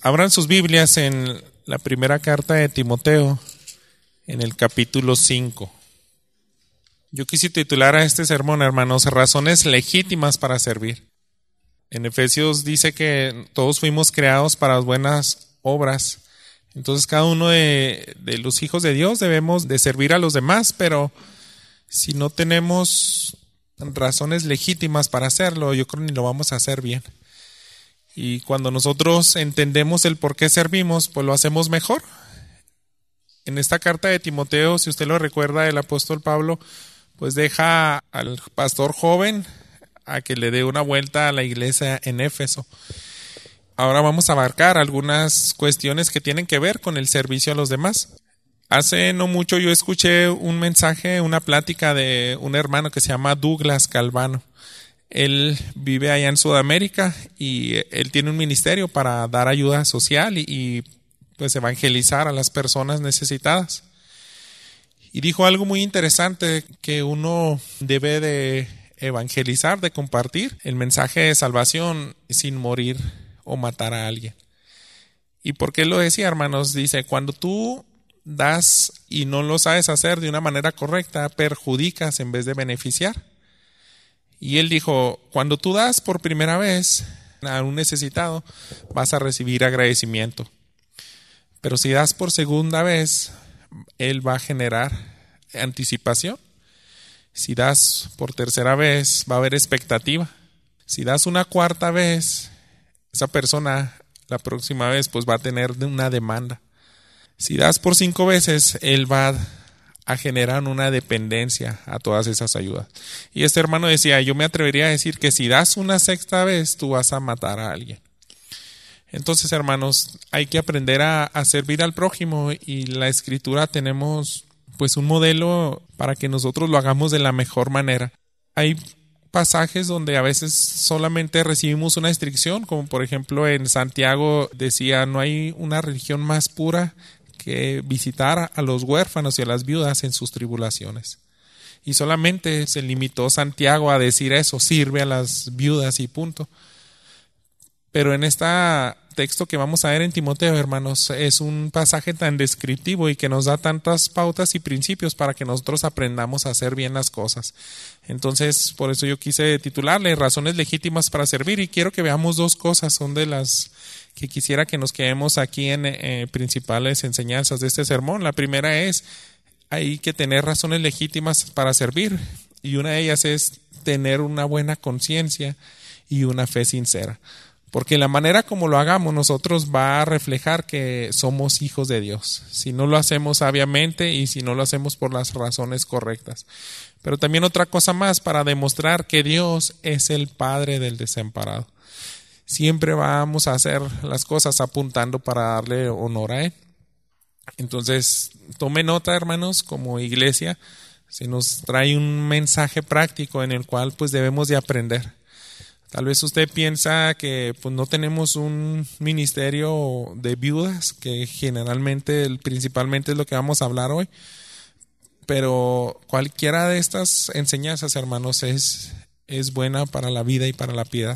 Abran sus Biblias en la primera carta de Timoteo, en el capítulo 5. Yo quise titular a este sermón, hermanos, razones legítimas para servir. En Efesios dice que todos fuimos creados para buenas obras. Entonces cada uno de los hijos de Dios debemos de servir a los demás, pero si no tenemos razones legítimas para hacerlo, yo creo que ni lo vamos a hacer bien. Y cuando nosotros entendemos el por qué servimos, pues lo hacemos mejor. En esta carta de Timoteo, si usted lo recuerda, el apóstol Pablo pues deja al pastor joven a que le dé una vuelta a la iglesia en Éfeso. Ahora vamos a abarcar algunas cuestiones que tienen que ver con el servicio a los demás. Hace no mucho yo escuché un mensaje, una plática de un hermano que se llama Douglas Calvano. Él vive allá en Sudamérica y él tiene un ministerio para dar ayuda social y pues evangelizar a las personas necesitadas. Y dijo algo muy interesante, que uno debe de evangelizar, de compartir el mensaje de salvación sin morir o matar a alguien. ¿Y por qué lo decía, hermanos? Dice, cuando tú das y no lo sabes hacer de una manera correcta, perjudicas en vez de beneficiar. Y él dijo, cuando tú das por primera vez a un necesitado, vas a recibir agradecimiento. Pero si das por segunda vez, él va a generar anticipación. Si das por tercera vez, va a haber expectativa. Si das una cuarta vez, esa persona la próxima vez pues va a tener una demanda. Si das por 5 veces, él va a generar una dependencia a todas esas ayudas. Y este hermano decía, yo me atrevería a decir que si das una sexta vez, tú vas a matar a alguien. Entonces, hermanos, hay que aprender a servir al prójimo, y la Escritura tenemos pues un modelo para que nosotros lo hagamos de la mejor manera. Hay pasajes donde a veces solamente recibimos una instrucción, como por ejemplo en Santiago decía, no hay una religión más pura que visitar a los huérfanos y a las viudas en sus tribulaciones. Y solamente se limitó Santiago a decir eso, sirve a las viudas y punto. Pero en este texto que vamos a ver en Timoteo, hermanos, es un pasaje tan descriptivo y que nos da tantas pautas y principios para que nosotros aprendamos a hacer bien las cosas. Entonces, por eso yo quise titularle razones legítimas para servir, y quiero que veamos 2 cosas, son de las que quisiera que nos quedemos aquí en principales enseñanzas de este sermón. La primera es, hay que tener razones legítimas para servir, y una de ellas es tener una buena conciencia y una fe sincera. Porque la manera como lo hagamos nosotros va a reflejar que somos hijos de Dios. Si no lo hacemos sabiamente y si no lo hacemos por las razones correctas. Pero también otra cosa más para demostrar que Dios es el Padre del desamparado. Siempre vamos a hacer las cosas apuntando para darle honor a Él. Entonces, tome nota, hermanos, como iglesia, se nos trae un mensaje práctico en el cual pues debemos de aprender. Tal vez usted piensa que pues no tenemos un ministerio de viudas, que generalmente, principalmente es lo que vamos a hablar hoy. Pero cualquiera de estas enseñanzas, hermanos, es buena para la vida y para la piedad.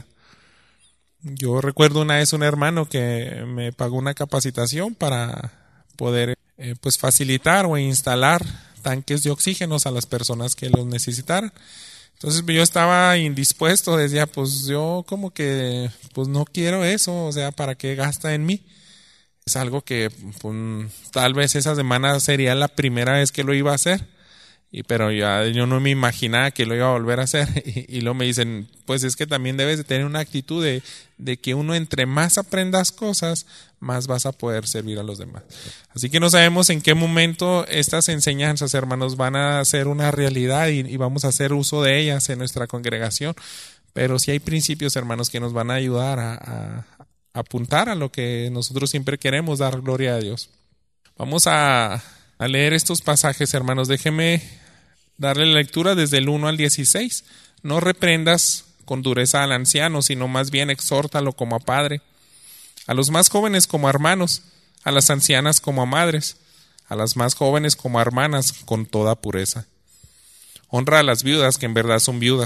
Yo recuerdo una vez un hermano que me pagó una capacitación para poder pues facilitar o instalar tanques de oxígenos a las personas que los necesitaran. Entonces yo estaba indispuesto, decía, pues yo como que pues no quiero eso, o sea, ¿para qué gasta en mí? Es algo que pues, tal vez esa semana sería la primera vez que lo iba a hacer, pero yo no me imaginaba que lo iba a volver a hacer. Y luego me dicen, pues es que también debes de tener una actitud de que uno entre más aprendas cosas, más vas a poder servir a los demás. Así que no sabemos en qué momento estas enseñanzas, hermanos, van a ser una realidad y vamos a hacer uso de ellas en nuestra congregación. Pero sí hay principios, hermanos, que nos van a ayudar a apuntar a lo que nosotros siempre queremos, dar gloria a Dios. Vamos a leer estos pasajes, hermanos. Déjeme darle la lectura desde el 1 al 16. No reprendas con dureza al anciano, sino más bien exhórtalo como a padre. A los más jóvenes como a hermanos, a las ancianas como a madres, a las más jóvenes como a hermanas, con toda pureza. Honra a las viudas que en verdad son viudas,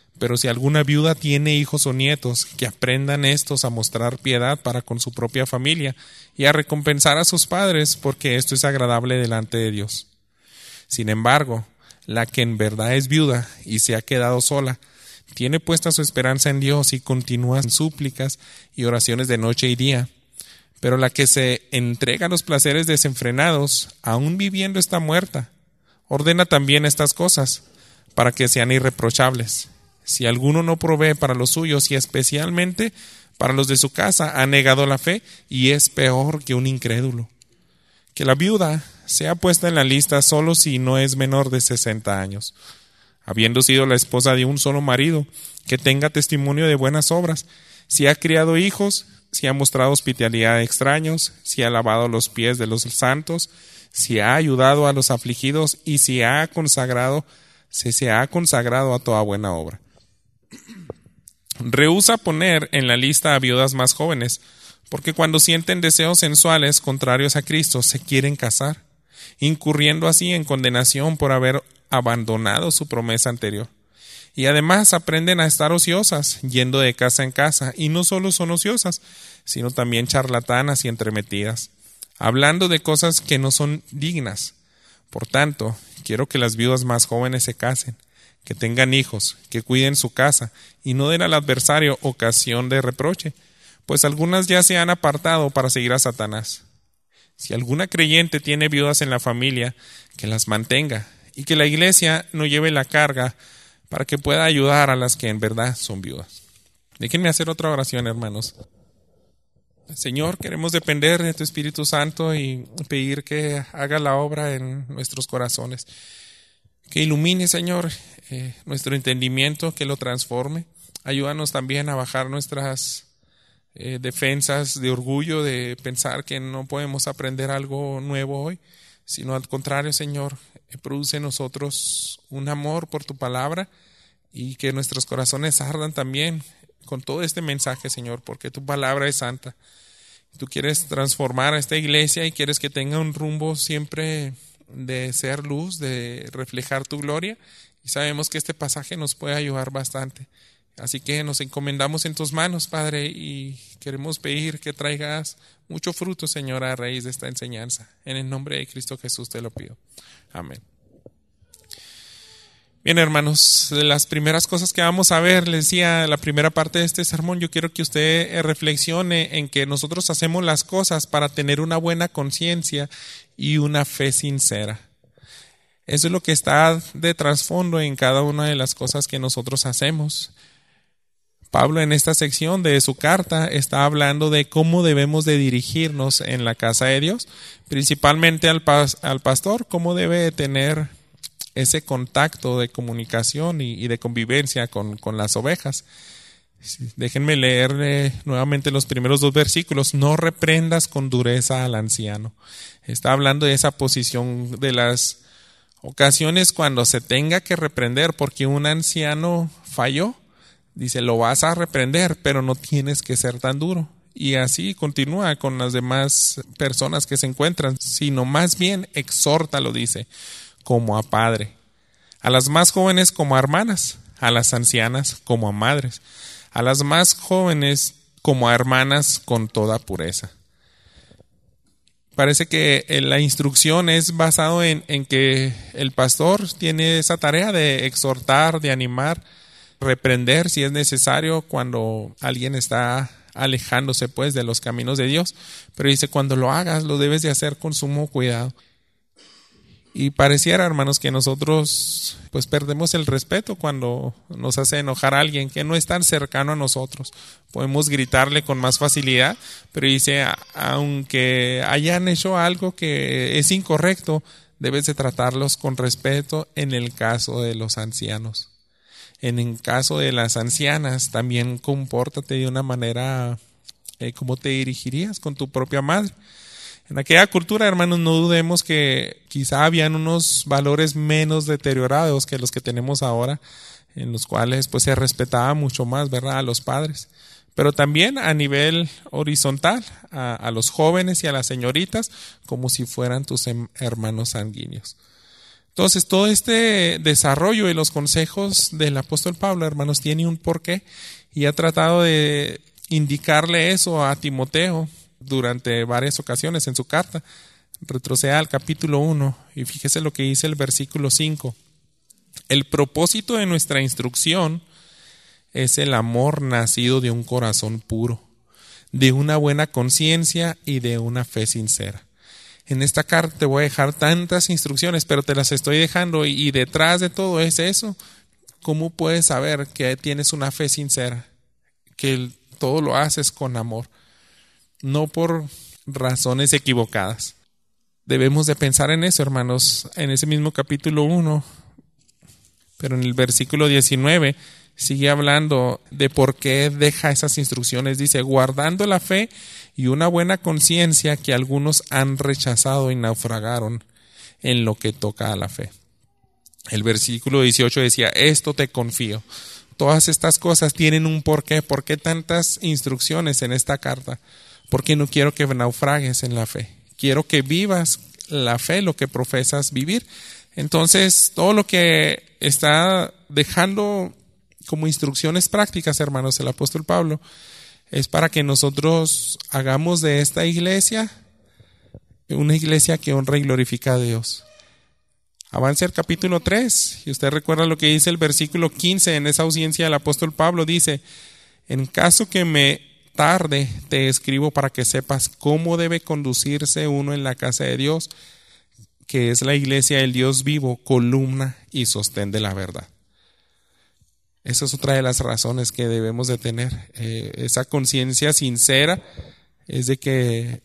Pero si alguna viuda tiene hijos o nietos, que aprendan estos a mostrar piedad para con su propia familia y a recompensar a sus padres, porque esto es agradable delante de Dios. Sin embargo, la que en verdad es viuda y se ha quedado sola, tiene puesta su esperanza en Dios y continúa en súplicas y oraciones de noche y día. Pero la que se entrega a los placeres desenfrenados, aún viviendo, está muerta. Ordena también estas cosas, para que sean irreprochables. Si alguno no provee para los suyos y especialmente para los de su casa, ha negado la fe y es peor que un incrédulo. Que la viuda sea puesta en la lista solo si no es menor de 60 años, habiendo sido la esposa de un solo marido, que tenga testimonio de buenas obras, si ha criado hijos, si ha mostrado hospitalidad a extraños, si ha lavado los pies de los santos, si ha ayudado a los afligidos y si se ha consagrado a toda buena obra. Rehúsa poner en la lista a viudas más jóvenes, porque cuando sienten deseos sensuales contrarios a Cristo se quieren casar, incurriendo así en condenación por haber abandonado su promesa anterior. Y además aprenden a estar ociosas, yendo de casa en casa, y no solo son ociosas, sino también charlatanas y entremetidas, hablando de cosas que no son dignas. Por tanto, quiero que las viudas más jóvenes se casen, que tengan hijos, que cuiden su casa, y no den al adversario ocasión de reproche, pues algunas ya se han apartado para seguir a Satanás. Si alguna creyente tiene viudas en la familia, que las mantenga, y que la iglesia no lleve la carga para que pueda ayudar a las que en verdad son viudas. Déjenme hacer otra oración, hermanos. Señor, queremos depender de tu Espíritu Santo y pedir que haga la obra en nuestros corazones. Que ilumine, Señor, nuestro entendimiento, que lo transforme. Ayúdanos también a bajar nuestras defensas de orgullo, de pensar que no podemos aprender algo nuevo hoy, sino al contrario, Señor, produce en nosotros un amor por tu palabra y que nuestros corazones ardan también con todo este mensaje, Señor, porque tu palabra es santa. Tú quieres transformar a esta iglesia y quieres que tenga un rumbo siempre de ser luz, de reflejar tu gloria, y sabemos que este pasaje nos puede ayudar bastante. Así que nos encomendamos en tus manos, Padre, y queremos pedir que traigas mucho fruto, Señor, a raíz de esta enseñanza. En el nombre de Cristo Jesús te lo pido. Amén. Bien, hermanos, de las primeras cosas que vamos a ver, les decía, la primera parte de este sermón, yo quiero que usted reflexione en que nosotros hacemos las cosas para tener una buena conciencia y una fe sincera. Eso es lo que está de trasfondo en cada una de las cosas que nosotros hacemos. Pablo en esta sección de su carta está hablando de cómo debemos de dirigirnos en la casa de Dios, principalmente al pastor, cómo debe tener ese contacto de comunicación y de convivencia con las ovejas. Déjenme leer nuevamente los primeros 2 versículos. No reprendas con dureza al anciano. Está hablando de esa posición de las ocasiones cuando se tenga que reprender porque un anciano falló. Dice, lo vas a reprender, pero no tienes que ser tan duro. Y así continúa con las demás personas que se encuentran, sino más bien exhórtalo, dice, como a padre, a las más jóvenes como a hermanas, a las ancianas como a madres, a las más jóvenes como a hermanas con toda pureza. Parece que la instrucción es basado en que el pastor tiene esa tarea de exhortar, de animar, reprender si es necesario cuando alguien está alejándose pues de los caminos de Dios, pero dice cuando lo hagas lo debes de hacer con sumo cuidado. Y pareciera, hermanos, que nosotros pues perdemos el respeto cuando nos hace enojar a alguien que no es tan cercano a nosotros. Podemos gritarle con más facilidad, pero dice, aunque hayan hecho algo que es incorrecto, debes de tratarlos con respeto en el caso de los ancianos. En el caso de las ancianas, también compórtate de una manera como te dirigirías con tu propia madre. En aquella cultura, hermanos, no dudemos que quizá habían unos valores menos deteriorados que los que tenemos ahora, en los cuales pues se respetaba mucho más, ¿verdad?, a los padres. Pero también a nivel horizontal, a los jóvenes y a las señoritas, como si fueran tus hermanos sanguíneos. Entonces, todo este desarrollo de los consejos del apóstol Pablo, hermanos, tiene un porqué y ha tratado de indicarle eso a Timoteo durante varias ocasiones en su carta. Retroceda al capítulo 1 y fíjese lo que dice el versículo 5. El propósito de nuestra instrucción es el amor nacido de un corazón puro, de una buena conciencia y de una fe sincera. En esta carta te voy a dejar tantas instrucciones, pero te las estoy dejando y detrás de todo es eso. ¿Cómo puedes saber que tienes una fe sincera? Que todo lo haces con amor, no por razones equivocadas. Debemos de pensar en eso, hermanos, en ese mismo capítulo 1, pero en el versículo 19 sigue hablando de por qué deja esas instrucciones. Dice, guardando la fe y una buena conciencia que algunos han rechazado y naufragaron en lo que toca a la fe. El versículo 18 decía, esto te confío. Todas estas cosas tienen un porqué. ¿Por qué tantas instrucciones en esta carta? Porque no quiero que naufragues en la fe. Quiero que vivas la fe, lo que profesas vivir. Entonces, todo lo que está dejando como instrucciones prácticas, hermanos, el apóstol Pablo, es para que nosotros hagamos de esta iglesia una iglesia que honra y glorifica a Dios. Avance al capítulo 3, y usted recuerda lo que dice el versículo 15, en esa audiencia del apóstol Pablo, dice, en caso que me tarde, te escribo para que sepas cómo debe conducirse uno en la casa de Dios, que es la iglesia del Dios vivo, columna y sostén de la verdad. Esa es otra de las razones que debemos de tener. Esa conciencia sincera es de que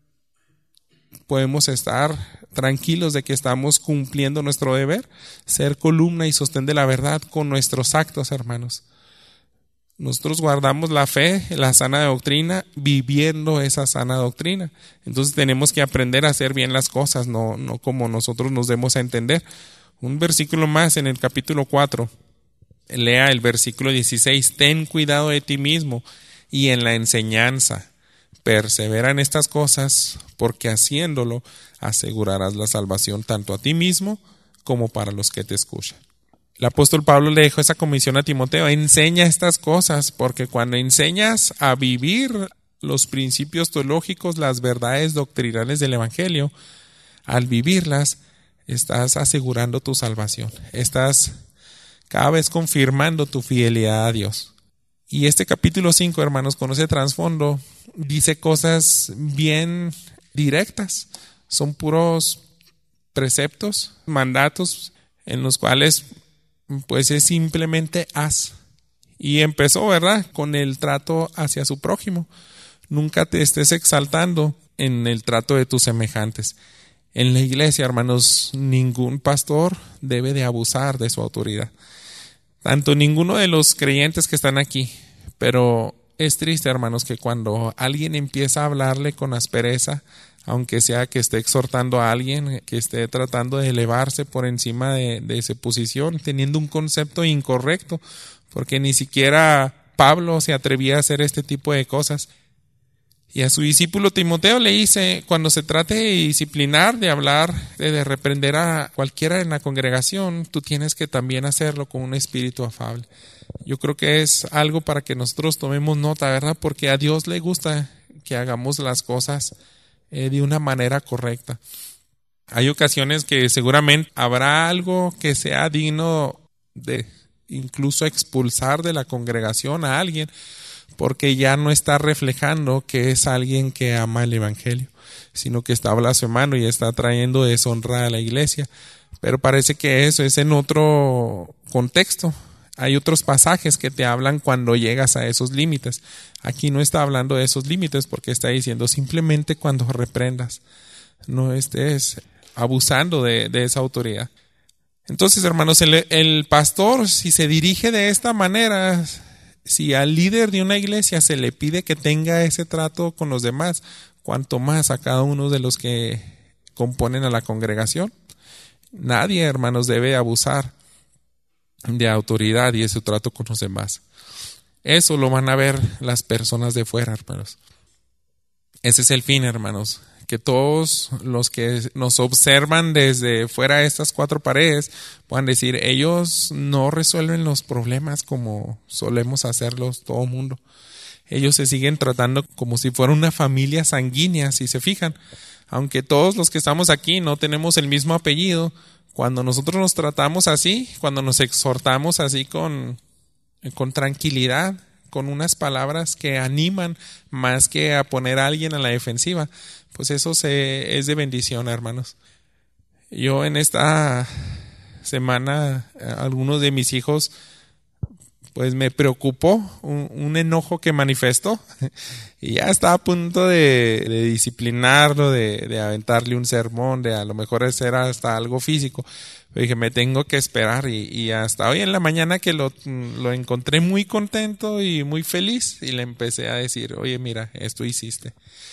podemos estar tranquilos de que estamos cumpliendo nuestro deber, ser columna y sostén de la verdad con nuestros actos, hermanos. Nosotros guardamos la fe, la sana doctrina, viviendo esa sana doctrina. Entonces tenemos que aprender a hacer bien las cosas, no como nosotros nos demos a entender. Un versículo más en el capítulo 4. Lea el versículo 16. Ten cuidado de ti mismo y en la enseñanza. Persevera en estas cosas, porque haciéndolo asegurarás la salvación tanto a ti mismo como para los que te escuchan. El apóstol Pablo le dejó esa comisión a Timoteo. Enseña estas cosas, porque cuando enseñas a vivir los principios teológicos, las verdades doctrinales del Evangelio, al vivirlas, estás asegurando tu salvación. Estás cada vez confirmando tu fidelidad a Dios. Y este capítulo 5, hermanos, con ese trasfondo, dice cosas bien directas. Son puros preceptos, mandatos, en los cuales pues es simplemente haz. Y empezó, ¿verdad?, con el trato hacia su prójimo. Nunca te estés exaltando en el trato de tus semejantes. En la iglesia, hermanos, ningún pastor debe de abusar de su autoridad. Tanto ninguno de los creyentes que están aquí. Pero es triste, hermanos, que cuando alguien empieza a hablarle con aspereza, aunque sea que esté exhortando a alguien, que esté tratando de elevarse por encima de su posición, teniendo un concepto incorrecto, porque ni siquiera Pablo se atrevía a hacer este tipo de cosas. Y a su discípulo Timoteo le dice, cuando se trate de disciplinar, de hablar, de reprender a cualquiera en la congregación, tú tienes que también hacerlo con un espíritu afable. Yo creo que es algo para que nosotros tomemos nota, ¿verdad? Porque a Dios le gusta que hagamos las cosas de una manera correcta. Hay ocasiones que seguramente habrá algo que sea digno de incluso expulsar de la congregación a alguien, porque ya no está reflejando que es alguien que ama el evangelio, sino que está blasfemando y está trayendo deshonra a la iglesia. Pero parece que eso es en otro contexto. Hay otros pasajes que te hablan cuando llegas a esos límites. Aquí no está hablando de esos límites porque está diciendo simplemente cuando reprendas. No estés abusando de esa autoridad. Entonces, hermanos, el pastor, si se dirige de esta manera, si al líder de una iglesia se le pide que tenga ese trato con los demás, cuanto más a cada uno de los que componen a la congregación. Nadie, hermanos, debe abusar de autoridad y de su trato con los demás. Eso lo van a ver las personas de fuera, hermanos. Ese es el fin, hermanos, que todos los que nos observan desde fuera de estas cuatro paredes puedan decir, ellos no resuelven los problemas como solemos hacerlos todo el mundo. Ellos se siguen tratando como si fuera una familia sanguínea, si se fijan. Aunque todos los que estamos aquí no tenemos el mismo apellido, cuando nosotros nos tratamos así, cuando nos exhortamos así con tranquilidad, con unas palabras que animan más que a poner a alguien a la defensiva, pues eso es de bendición, hermanos. Yo en esta semana, algunos de mis hijos, pues me preocupó un enojo que manifestó y ya estaba a punto de disciplinarlo, de aventarle un sermón, de a lo mejor hacer hasta algo físico. Pero dije, me tengo que esperar y hasta hoy en la mañana que lo encontré muy contento y muy feliz y le empecé a decir, oye, mira, esto hiciste.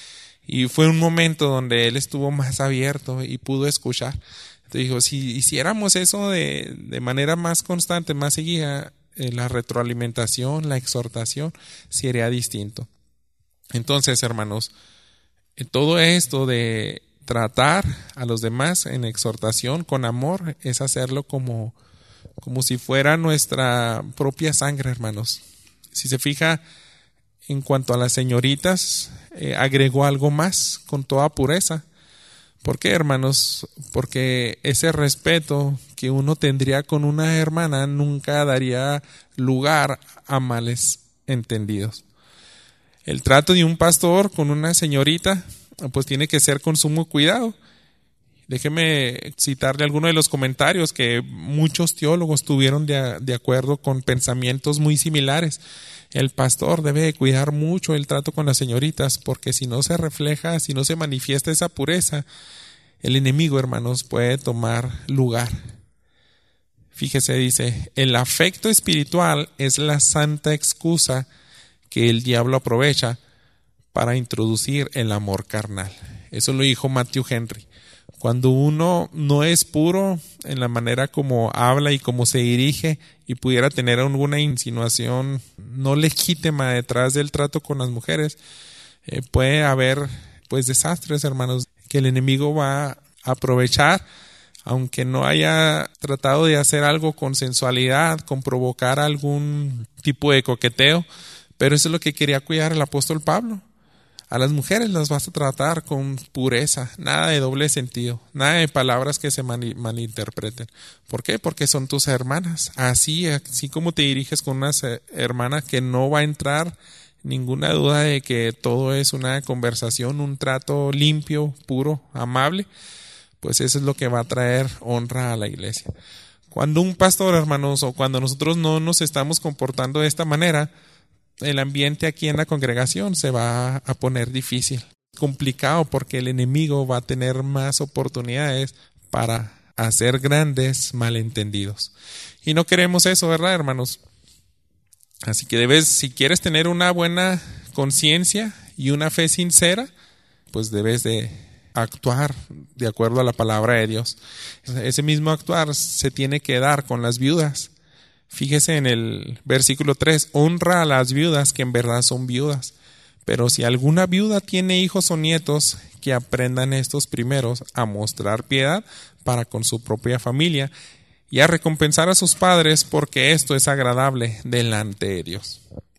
Y fue un momento donde él estuvo más abierto y pudo escuchar. Entonces dijo, si hiciéramos eso de manera más constante, más seguida, la retroalimentación, la exhortación sería distinto. Entonces, hermanos, todo esto de tratar a los demás en exhortación con amor es hacerlo como si fuera nuestra propia sangre, hermanos. Si se fija, en cuanto a las señoritas, agregó algo más con toda pureza. ¿Por qué, hermanos? Porque ese respeto que uno tendría con una hermana nunca daría lugar a males entendidos. El trato de un pastor con una señorita, pues tiene que ser con sumo cuidado. Déjeme citarle algunos de los comentarios que muchos teólogos tuvieron de acuerdo con pensamientos muy similares. El pastor debe cuidar mucho el trato con las señoritas, porque si no se refleja, si no se manifiesta esa pureza, el enemigo, hermanos, puede tomar lugar. Fíjese, dice, el afecto espiritual es la santa excusa que el diablo aprovecha para introducir el amor carnal. Eso lo dijo Matthew Henry. Cuando uno no es puro en la manera como habla y como se dirige y pudiera tener alguna insinuación no legítima detrás del trato con las mujeres, puede haber pues desastres, hermanos, que el enemigo va a aprovechar, aunque no haya tratado de hacer algo con sensualidad, con provocar algún tipo de coqueteo, pero eso es lo que quería cuidar el apóstol Pablo. A las mujeres las vas a tratar con pureza, nada de doble sentido, nada de palabras que se malinterpreten. ¿Por qué? Porque son tus hermanas. Así como te diriges con una hermana, que no va a entrar ninguna duda de que todo es una conversación, un trato limpio, puro, amable, pues eso es lo que va a traer honra a la iglesia. Cuando un pastor, hermanos, o cuando nosotros no nos estamos comportando de esta manera, el ambiente aquí en la congregación se va a poner difícil, complicado, porque el enemigo va a tener más oportunidades para hacer grandes malentendidos. Y no queremos eso, ¿verdad, hermanos? Así que si quieres tener una buena conciencia y una fe sincera, pues debes de actuar de acuerdo a la palabra de Dios. Ese mismo actuar se tiene que dar con las viudas. Fíjese en el versículo 3, honra a las viudas que en verdad son viudas. Pero si alguna viuda tiene hijos o nietos, que aprendan estos primeros a mostrar piedad para con su propia familia y a recompensar a sus padres, porque esto es agradable delante de Dios.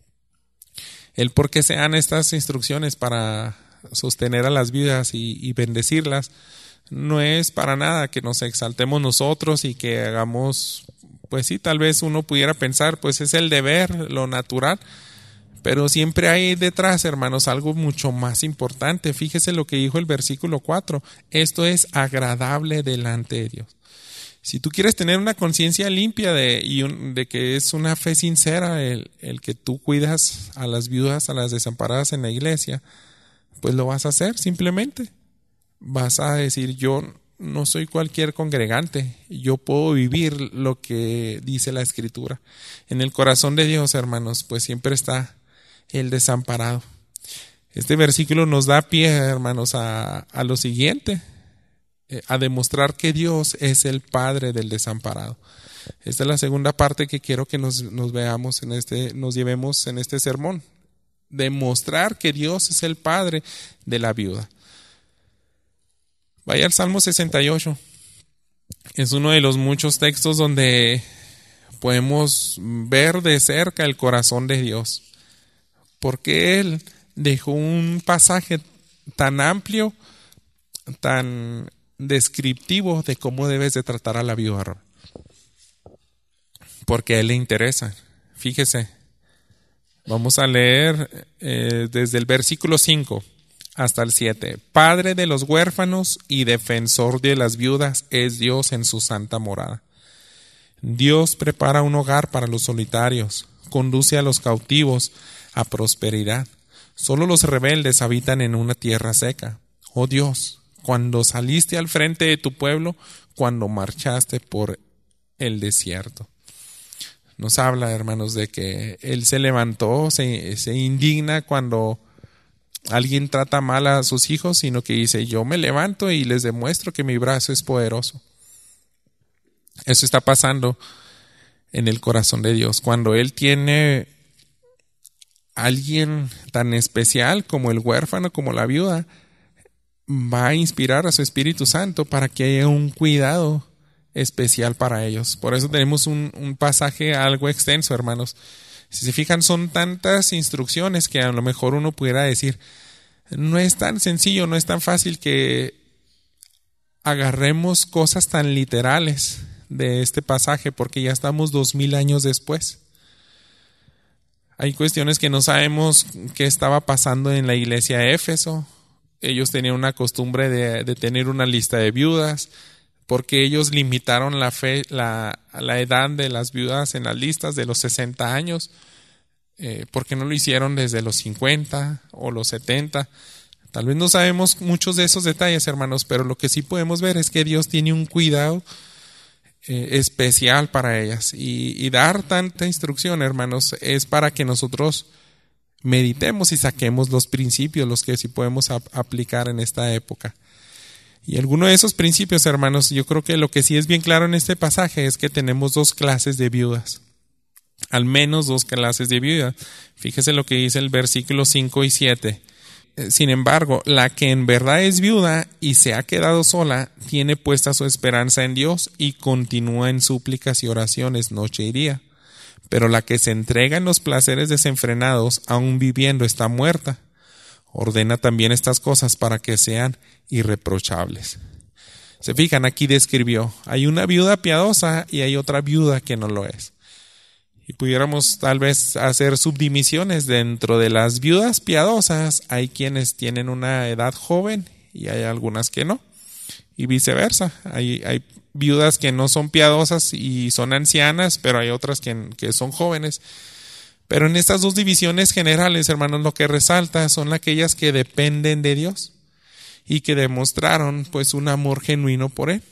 El por qué se dan estas instrucciones para sostener a las viudas y bendecirlas, no es para nada que nos exaltemos nosotros y que hagamos, pues sí, tal vez uno pudiera pensar, pues es el deber, lo natural, pero siempre hay detrás, hermanos, algo mucho más importante. Fíjese lo que dijo el versículo 4, esto es agradable delante de Dios. Si tú quieres tener una conciencia limpia de que es una fe sincera el que tú cuidas a las viudas, a las desamparadas en la iglesia, pues lo vas a hacer simplemente. Vas a decir, yo no soy cualquier congregante, yo puedo vivir lo que dice la Escritura. En el corazón de Dios, hermanos, pues siempre está el desamparado. Este versículo nos da pie, hermanos, a lo siguiente, a demostrar que Dios es el Padre del desamparado. Esta es la segunda parte que quiero que nos veamos nos llevemos en este sermón. Demostrar que Dios es el Padre de la viuda. Vaya al Salmo 68. Es uno de los muchos textos donde podemos ver de cerca el corazón de Dios, porque Él dejó un pasaje tan amplio, tan descriptivo de cómo debes de tratar a la viuda, porque a Él le interesa. Fíjese, vamos a leer desde el versículo 5 hasta el 7. Padre de los huérfanos y defensor de las viudas es Dios en su santa morada. Dios prepara un hogar para los solitarios, conduce a los cautivos a prosperidad. Solo los rebeldes habitan en una tierra seca. Oh Dios, cuando saliste al frente de tu pueblo, cuando marchaste por el desierto. Nos habla, hermanos, de que Él se levantó, se indigna cuando alguien trata mal a sus hijos, sino que dice, yo me levanto y les demuestro que mi brazo es poderoso. Eso está pasando en el corazón de Dios. Cuando Él tiene a alguien tan especial como el huérfano, como la viuda, va a inspirar a su Espíritu Santo para que haya un cuidado especial para ellos. Por eso tenemos un pasaje algo extenso, hermanos. Si se fijan, son tantas instrucciones que a lo mejor uno pudiera decir, no es tan sencillo, no es tan fácil que agarremos cosas tan literales de este pasaje, porque ya estamos 2000 años después. Hay cuestiones que no sabemos qué estaba pasando en la iglesia de Éfeso. Ellos tenían una costumbre de tener una lista de viudas, porque ellos limitaron la edad de las viudas en las listas de los 60 años. ¿Por qué no lo hicieron desde los 50 o los 70? Tal vez no sabemos muchos de esos detalles, hermanos, pero lo que sí podemos ver es que Dios tiene un cuidado especial para ellas, y dar tanta instrucción, hermanos, es para que nosotros meditemos y saquemos los principios, los que sí podemos aplicar en esta época. Y alguno de esos principios, hermanos, yo creo que lo que sí es bien claro en este pasaje es que tenemos dos clases de viudas, al menos dos clases de viudas. Fíjese lo que dice el versículo 5 y 7. Sin embargo, la que en verdad es viuda y se ha quedado sola, tiene puesta su esperanza en Dios y continúa en súplicas y oraciones noche y día. Pero la que se entrega en los placeres desenfrenados, aun viviendo, está muerta. Ordena también estas cosas para que sean irreprochables. Se fijan, aquí describió, hay una viuda piadosa y hay otra viuda que no lo es. Y pudiéramos tal vez hacer subdivisiones. Dentro de las viudas piadosas hay quienes tienen una edad joven y hay algunas que no, y viceversa. Hay viudas que no son piadosas y son ancianas, pero hay otras que son jóvenes. Pero en estas dos divisiones generales, hermanos, lo que resalta son aquellas que dependen de Dios y que demostraron pues un amor genuino por Él.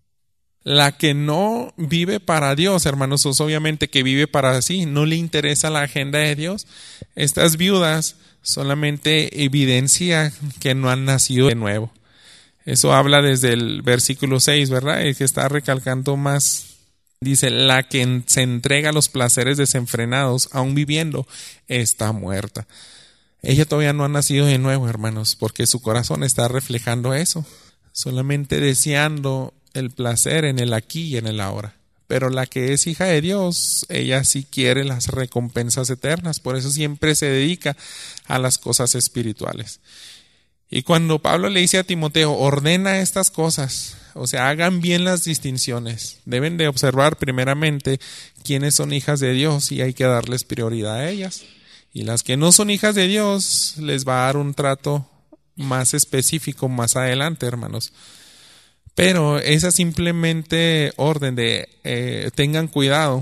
La que no vive para Dios, hermanos, es obviamente que vive para sí, no le interesa la agenda de Dios. Estas viudas solamente evidencian que no han nacido de nuevo. Eso habla desde el versículo 6, ¿verdad? El que está recalcando más. Dice, la que se entrega a los placeres desenfrenados, aun viviendo, está muerta. Ella todavía no ha nacido de nuevo, hermanos, porque su corazón está reflejando eso, solamente deseando el placer en el aquí y en el ahora. Pero la que es hija de Dios, ella sí quiere las recompensas eternas, por eso siempre se dedica a las cosas espirituales. Y cuando Pablo le dice a Timoteo, ordena estas cosas, o sea, hagan bien las distinciones, deben de observar primeramente quiénes son hijas de Dios y hay que darles prioridad a ellas. Y las que no son hijas de Dios, les va a dar un trato más específico más adelante, hermanos. Pero esa simplemente orden de tengan cuidado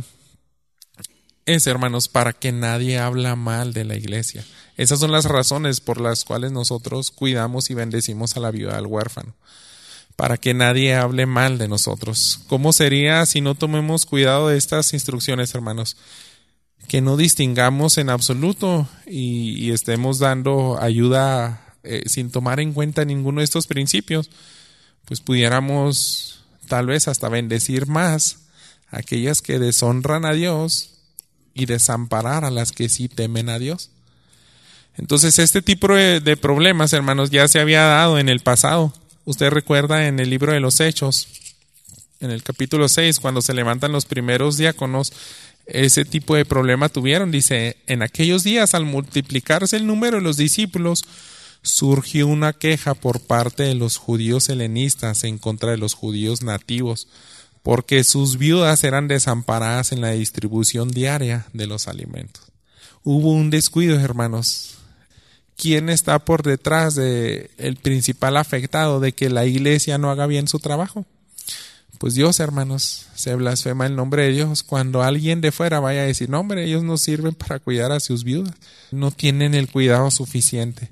es, hermanos, para que nadie hable mal de la iglesia. Esas son las razones por las cuales nosotros cuidamos y bendecimos a la viuda del huérfano, para que nadie hable mal de nosotros. ¿Cómo sería si no tomemos cuidado de estas instrucciones, hermanos? Que no distingamos en absoluto y estemos dando ayuda sin tomar en cuenta ninguno de estos principios. Pues pudiéramos tal vez hasta bendecir más a aquellas que deshonran a Dios y desamparar a las que sí temen a Dios. Entonces este tipo de problemas, hermanos, ya se había dado en el pasado. Usted recuerda en el libro de los Hechos, en el capítulo 6, cuando se levantan los primeros diáconos, ese tipo de problema tuvieron. Dice, en aquellos días, al multiplicarse el número de los discípulos, surgió una queja por parte de los judíos helenistas en contra de los judíos nativos, porque sus viudas eran desamparadas en la distribución diaria de los alimentos. Hubo un descuido, hermanos. ¿Quién está por detrás de el principal afectado de que la iglesia no haga bien su trabajo? Pues Dios, hermanos. Se blasfema el nombre de Dios cuando alguien de fuera vaya a decir, no, hombre, ellos no sirven para cuidar a sus viudas. No tienen el cuidado suficiente.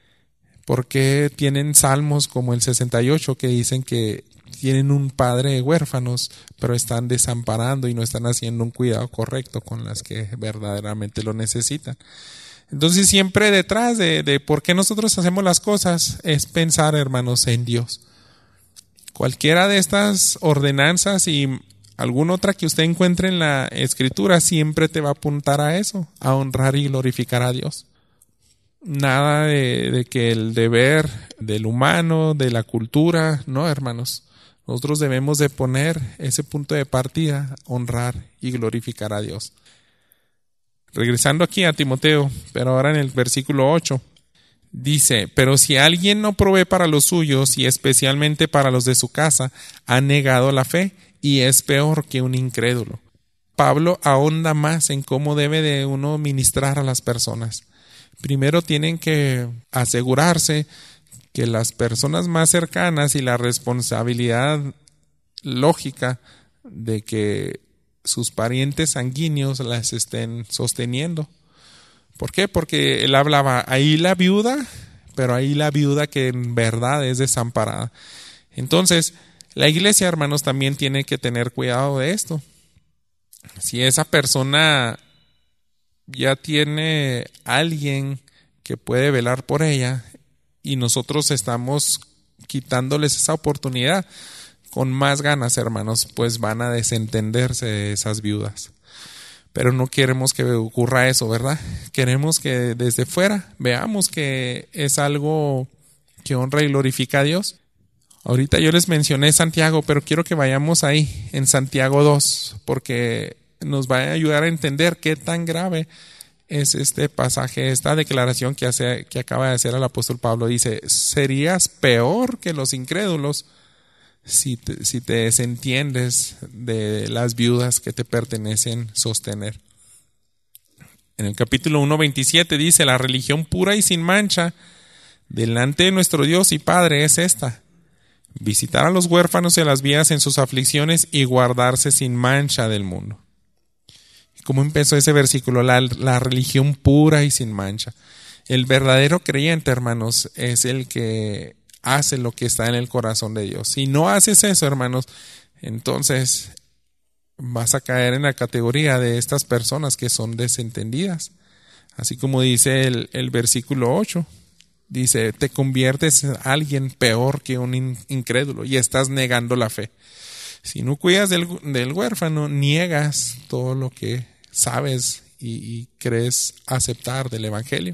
Porque tienen salmos como el 68 que dicen que tienen un padre de huérfanos, pero están desamparando y no están haciendo un cuidado correcto con las que verdaderamente lo necesitan. Entonces siempre detrás de por qué nosotros hacemos las cosas es pensar, hermanos, en Dios. Cualquiera de estas ordenanzas y alguna otra que usted encuentre en la Escritura siempre te va a apuntar a eso, a honrar y glorificar a Dios. Nada de que el deber del humano, de la cultura, no, hermanos. Nosotros debemos de poner ese punto de partida, honrar y glorificar a Dios. Regresando aquí a Timoteo, pero ahora en el versículo 8, dice, pero si alguien no provee para los suyos y especialmente para los de su casa, ha negado la fe y es peor que un incrédulo. Pablo ahonda más en cómo debe de uno ministrar a las personas. Primero tienen que asegurarse que las personas más cercanas y la responsabilidad lógica de que sus parientes sanguíneos las estén sosteniendo. ¿Por qué? Porque él hablaba, ahí la viuda, pero ahí la viuda que en verdad es desamparada. Entonces, la iglesia, hermanos, también tiene que tener cuidado de esto. Si esa persona ya tiene alguien que puede velar por ella y nosotros estamos quitándoles esa oportunidad, con más ganas, hermanos, pues van a desentenderse de esas viudas. Pero no queremos que ocurra eso, ¿verdad? Queremos que desde fuera veamos que es algo que honra y glorifica a Dios. Ahorita yo les mencioné Santiago, pero quiero que vayamos ahí, en Santiago 2, porque nos va a ayudar a entender qué tan grave es este pasaje, esta declaración que acaba de hacer el apóstol Pablo. Dice, serías peor que los incrédulos si te desentiendes de las viudas que te pertenecen sostener. En el capítulo 1:27 dice, la religión pura y sin mancha delante de nuestro Dios y Padre es esta: visitar a los huérfanos y a las viudas en sus aflicciones y guardarse sin mancha del mundo. ¿Cómo empezó ese versículo? La religión pura y sin mancha. El verdadero creyente, hermanos, es el que hace lo que está en el corazón de Dios. Si no haces eso, hermanos, entonces vas a caer en la categoría de estas personas que son desentendidas. Así como dice el versículo 8. Dice, te conviertes en alguien peor que un incrédulo y estás negando la fe. Si no cuidas del huérfano, niegas todo lo que sabes y crees aceptar del evangelio.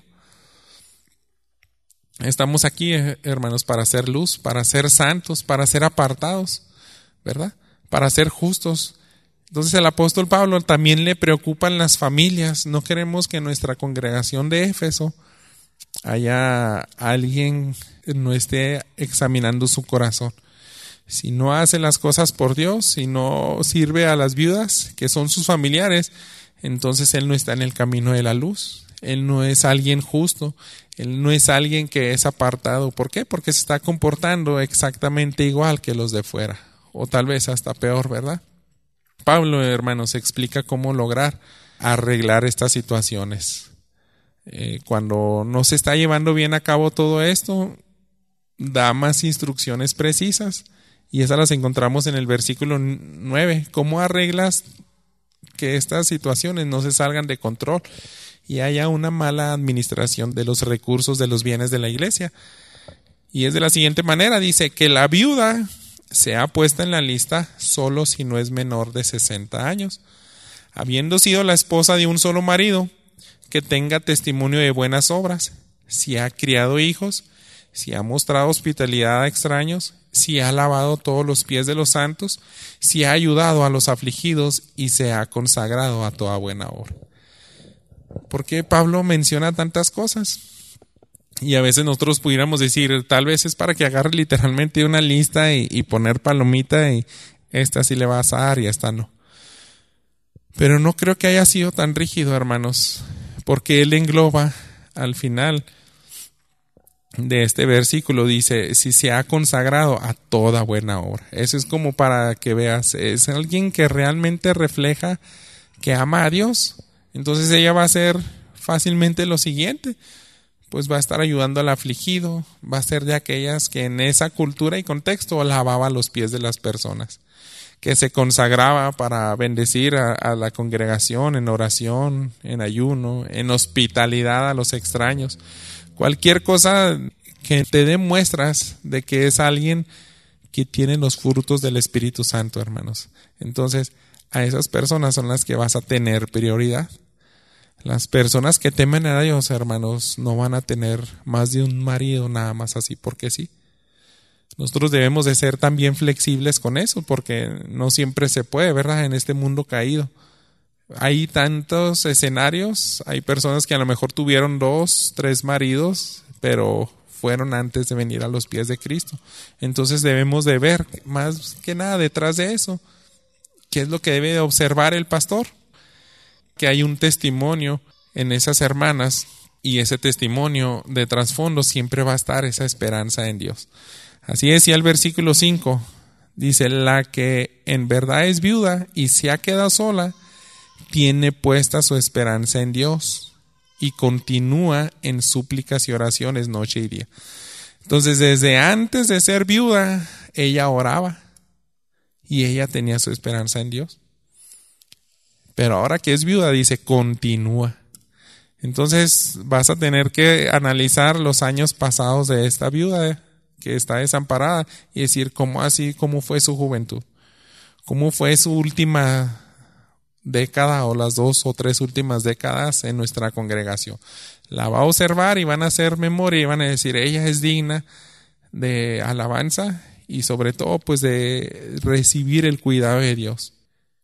Estamos aquí, hermanos, para hacer luz, para ser santos, para ser apartados, ¿verdad? Para ser justos. Entonces el apóstol Pablo también le preocupan las familias. No queremos que en nuestra congregación de Éfeso haya alguien que no esté examinando su corazón. Si no hace las cosas por Dios, si no sirve a las viudas, que son sus familiares, entonces él no está en el camino de la luz. Él no es alguien justo, él no es alguien que es apartado. ¿Por qué? Porque se está comportando exactamente igual que los de fuera, o tal vez hasta peor, ¿verdad? Pablo, hermanos, explica cómo lograr arreglar estas situaciones. Cuando no se está llevando bien a cabo todo esto, da más instrucciones precisas, y esas las encontramos en el versículo 9. ¿Cómo arreglas que estas situaciones no se salgan de control y haya una mala administración de los recursos de los bienes de la iglesia? Y es de la siguiente manera, dice que la viuda sea puesta en la lista solo si no es menor de 60 años, habiendo sido la esposa de un solo marido, que tenga testimonio de buenas obras, si ha criado hijos, si ha mostrado hospitalidad a extraños, si ha lavado todos los pies de los santos, si ha ayudado a los afligidos y se ha consagrado a toda buena obra. ¿Por qué Pablo menciona tantas cosas? Y a veces nosotros pudiéramos decir, tal vez es para que agarre literalmente una lista y poner palomita y esta sí le va a dar y esta no. Pero no creo que haya sido tan rígido, hermanos, porque él engloba al final de este versículo, dice, si se ha consagrado a toda buena obra. Eso es como para que veas, es alguien que realmente refleja que ama a Dios. Entonces ella va a hacer fácilmente lo siguiente, pues va a estar ayudando al afligido, va a ser de aquellas que en esa cultura y contexto lavaba los pies de las personas, que se consagraba para bendecir a la congregación en oración, en ayuno, en hospitalidad a los extraños. Cualquier cosa que te dé muestras de que es alguien que tiene los frutos del Espíritu Santo, hermanos. Entonces, a esas personas son las que vas a tener prioridad. Las personas que temen a Dios, hermanos, no van a tener más de un marido nada más así porque sí. Nosotros debemos de ser también flexibles con eso, porque no siempre se puede, ¿verdad? En este mundo caído. Hay tantos escenarios, hay personas que a lo mejor tuvieron 2, 3 maridos, pero fueron antes de venir a los pies de Cristo. Entonces debemos de ver más que nada detrás de eso, qué es lo que debe de observar el pastor, que hay un testimonio en esas hermanas y ese testimonio de trasfondo siempre va a estar esa esperanza en Dios. Así decía el versículo 5, dice, la que en verdad es viuda y se ha quedado sola, tiene puesta su esperanza en Dios y continúa en súplicas y oraciones noche y día. Entonces, desde antes de ser viuda, ella oraba y ella tenía su esperanza en Dios. Pero ahora que es viuda, dice, continúa. Entonces, vas a tener que analizar los años pasados de esta viuda que está desamparada y decir, ¿cómo fue su juventud? ¿Cómo fue su última década o las 2 o 3 últimas décadas en nuestra congregación? La va a observar y van a hacer memoria y van a decir, ella es digna de alabanza y sobre todo pues de recibir el cuidado de Dios.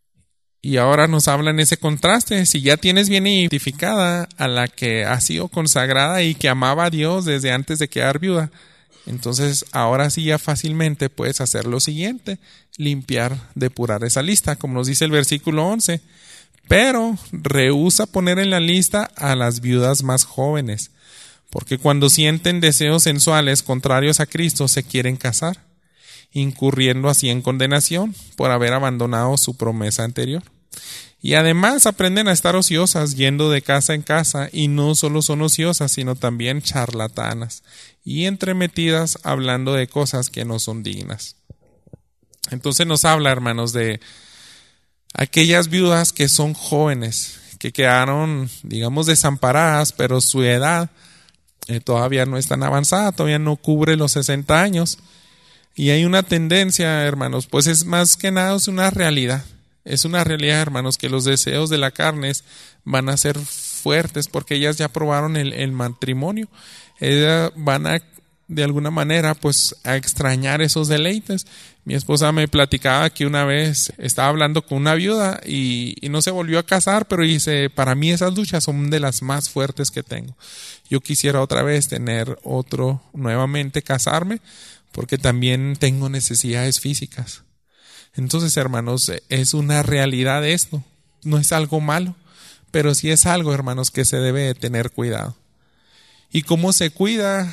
Y ahora nos habla en ese contraste, si ya tienes bien identificada a la que ha sido consagrada y que amaba a Dios desde antes de quedar viuda, entonces ahora sí ya fácilmente puedes hacer lo siguiente, limpiar, depurar esa lista, como nos dice el versículo 11. Pero rehúsa poner en la lista a las viudas más jóvenes, porque cuando sienten deseos sensuales contrarios a Cristo se quieren casar, incurriendo así en condenación por haber abandonado su promesa anterior. Y además aprenden a estar ociosas, yendo de casa en casa, y no solo son ociosas, sino también charlatanas, y entremetidas hablando de cosas que no son dignas. Entonces nos habla, hermanos, de aquellas viudas que son jóvenes, que quedaron, digamos, desamparadas, pero su edad todavía no es tan avanzada, todavía no cubre los 60 años. Y hay una tendencia, hermanos, pues es más que nada es una realidad. Es una realidad, hermanos, que los deseos de la carne van a ser fuertes porque ellas ya probaron el matrimonio. Ellas van a, de alguna manera, pues a extrañar esos deleites. Mi esposa me platicaba que una vez estaba hablando con una viuda y no se volvió a casar, pero dice, para mí esas luchas son de las más fuertes que tengo. Yo quisiera otra vez tener nuevamente casarme, porque también tengo necesidades físicas. Entonces, hermanos, es una realidad esto. No es algo malo, pero sí es algo, hermanos, que se debe de tener cuidado. ¿Y cómo se cuida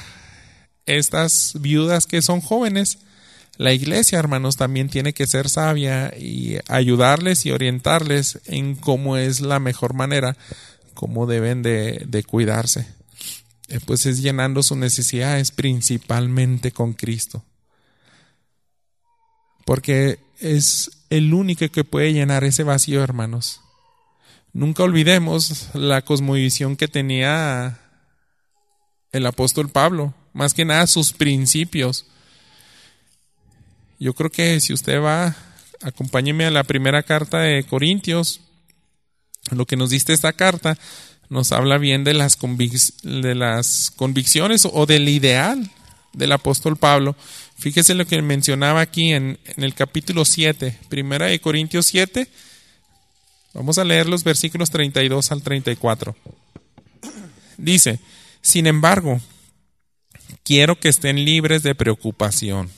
estas viudas que son jóvenes? La iglesia, hermanos, también tiene que ser sabia y ayudarles y orientarles en cómo es la mejor manera, cómo deben de cuidarse. Pues es llenando sus necesidades principalmente con Cristo. Porque es el único que puede llenar ese vacío, hermanos. Nunca olvidemos la cosmovisión que tenía el apóstol Pablo, más que nada sus principios. Yo creo que si usted va, acompáñeme a la primera carta de Corintios, lo que nos diste esta carta, nos habla bien de las convicciones o del ideal del apóstol Pablo. Fíjese lo que mencionaba aquí en el capítulo 7, 1 Corintios 7. Vamos a leer los versículos 32 al 34. Dice: sin embargo, quiero que estén libres de preocupación.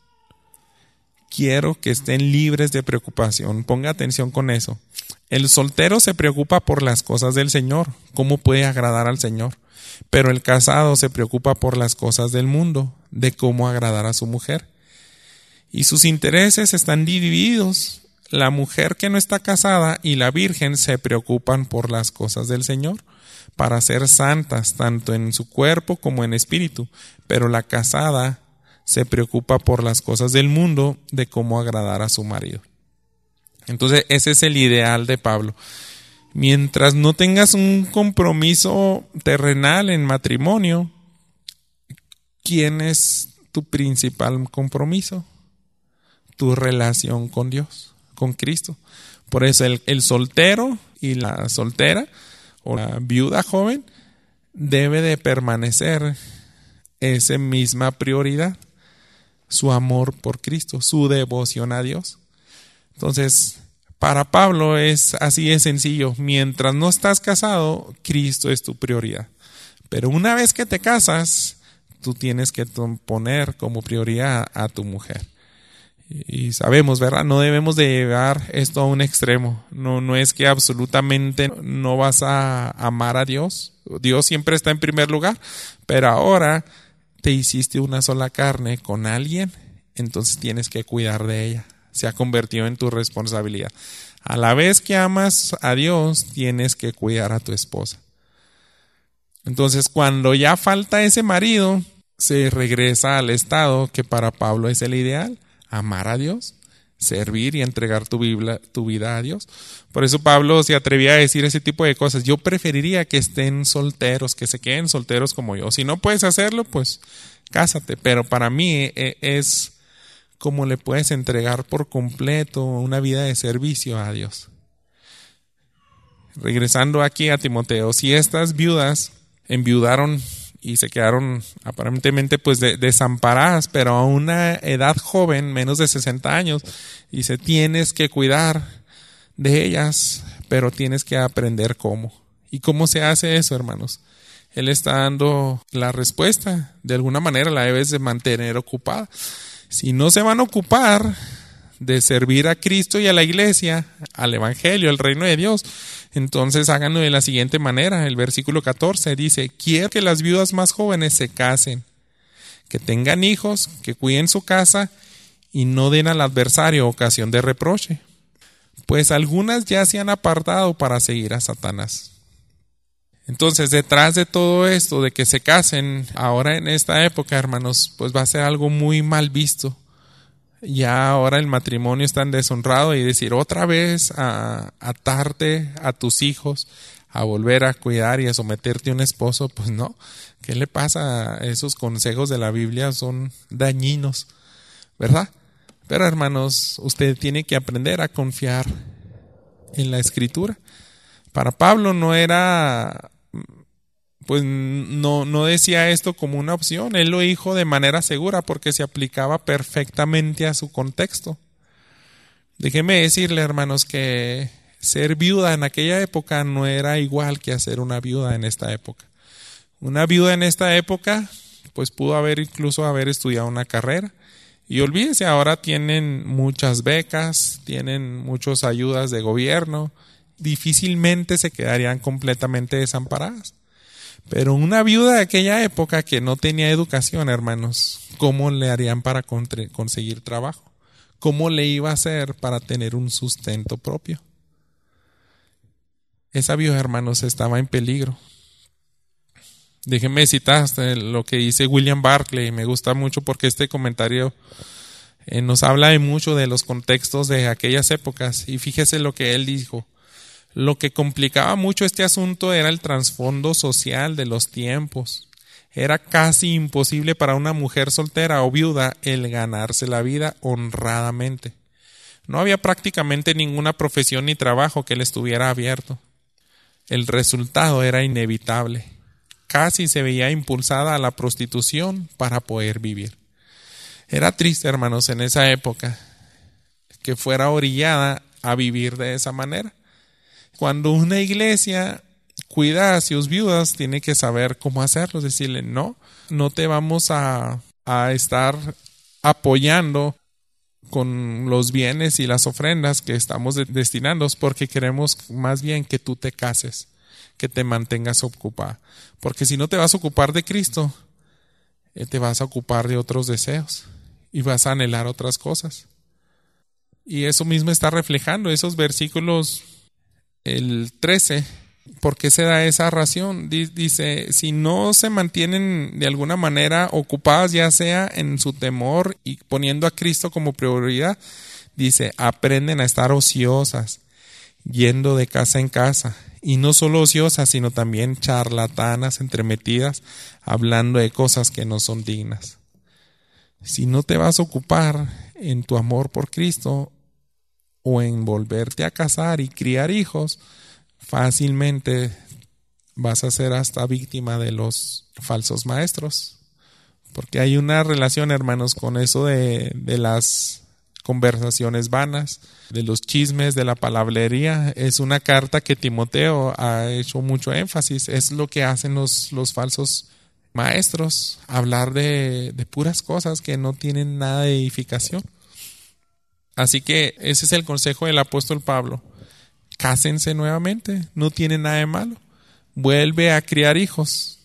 Quiero que estén libres de preocupación. Ponga atención con eso. El soltero se preocupa por las cosas del Señor, cómo puede agradar al Señor. Pero el casado se preocupa por las cosas del mundo, de cómo agradar a su mujer. Y sus intereses están divididos. La mujer que no está casada y la virgen se preocupan por las cosas del Señor, para ser santas, tanto en su cuerpo como en espíritu. Pero la casada se preocupa por las cosas del mundo, de cómo agradar a su marido. Entonces, ese es el ideal de Pablo. Mientras no tengas un compromiso terrenal en matrimonio, ¿quién es tu principal compromiso? Tu relación con Dios, con Cristo. Por eso el soltero y la soltera o la viuda joven debe de permanecer esa misma prioridad, su amor por Cristo, su devoción a Dios. Entonces, para Pablo es así de sencillo. Mientras no estás casado, Cristo es tu prioridad. Pero una vez que te casas, tú tienes que poner como prioridad a tu mujer. Y sabemos, ¿verdad? No debemos de llevar esto a un extremo. No es que absolutamente no vas a amar a Dios. Dios siempre está en primer lugar. Pero ahora te hiciste una sola carne con alguien, entonces tienes que cuidar de ella. Se ha convertido en tu responsabilidad. A la vez que amas a Dios, tienes que cuidar a tu esposa. Entonces, cuando ya falta ese marido, se regresa al estado que para Pablo es el ideal: amar a Dios, servir y entregar tu vida a Dios. Por eso Pablo se atrevía a decir ese tipo de cosas. Yo preferiría que estén solteros, que se queden solteros como yo. Si no puedes hacerlo, pues cásate. Pero para mí es como le puedes entregar por completo una vida de servicio a Dios. Regresando aquí a Timoteo, si estas viudas enviudaron y se quedaron aparentemente pues desamparadas, pero a una edad joven, menos de 60 años, dice, tienes que cuidar de ellas, pero tienes que aprender cómo. ¿Y cómo se hace eso, hermanos? Él está dando la respuesta. De alguna manera la debes de mantener ocupada. Si no se van a ocupar de servir a Cristo y a la iglesia, al evangelio, al reino de Dios, entonces háganlo de la siguiente manera. El versículo 14 dice: quiero que las viudas más jóvenes se casen, que tengan hijos, que cuiden su casa y no den al adversario ocasión de reproche, pues algunas ya se han apartado para seguir a Satanás. Entonces, detrás de todo esto, de que se casen ahora en esta época, hermanos, pues va a ser algo muy mal visto. Ya ahora el matrimonio es tan deshonrado, y decir otra vez a atarte a tus hijos, a volver a cuidar y a someterte a un esposo, pues no. ¿Qué le pasa? Esos consejos de la Biblia son dañinos, ¿verdad? Pero hermanos, usted tiene que aprender a confiar en la Escritura. Para Pablo no era, pues no decía esto como una opción. Él lo dijo de manera segura porque se aplicaba perfectamente a su contexto. Déjeme decirle, hermanos, que ser viuda en aquella época no era igual que ser una viuda en esta época. Una viuda en esta época pues pudo haber estudiado una carrera. Y olvídese, ahora tienen muchas becas, tienen muchas ayudas de gobierno, difícilmente se quedarían completamente desamparadas. Pero una viuda de aquella época que no tenía educación, hermanos, ¿cómo le harían para conseguir trabajo? ¿Cómo le iba a hacer para tener un sustento propio? Esa viuda, hermanos, estaba en peligro. Déjenme citar lo que dice William Barclay. Me gusta mucho porque este comentario nos habla de mucho de los contextos de aquellas épocas. Y fíjese lo que él dijo. Lo que complicaba mucho este asunto era el trasfondo social de los tiempos. Era casi imposible para una mujer soltera o viuda el ganarse la vida honradamente. No había prácticamente ninguna profesión ni trabajo que le estuviera abierto. El resultado era inevitable: casi se veía impulsada a la prostitución para poder vivir. Era triste, hermanos, en esa época que fuera orillada a vivir de esa manera. Cuando una iglesia cuida a sus viudas, tiene que saber cómo hacerlo, decirle, no te vamos a estar apoyando con los bienes y las ofrendas que estamos destinando, porque queremos más bien que tú te cases, que te mantengas ocupada. Porque si no te vas a ocupar de Cristo, te vas a ocupar de otros deseos y vas a anhelar otras cosas. Y eso mismo está reflejando esos versículos, el 13. ¿Por qué se da esa razón? Dice, si no se mantienen de alguna manera ocupadas, ya sea en su temor y poniendo a Cristo como prioridad, dice, aprenden a estar ociosas, yendo de casa en casa. Y no solo ociosas, sino también charlatanas, entremetidas, hablando de cosas que no son dignas. Si no te vas a ocupar en tu amor por Cristo o en volverte a casar y criar hijos, fácilmente vas a ser hasta víctima de los falsos maestros. Porque hay una relación, hermanos, con eso de las conversaciones vanas, de los chismes, de la palabrería. Es una carta que Timoteo ha hecho mucho énfasis. Es lo que hacen los falsos maestros, hablar de puras cosas que no tienen nada de edificación. Así que ese es el consejo del apóstol Pablo. Cásense nuevamente, no tiene nada de malo. Vuelve a criar hijos.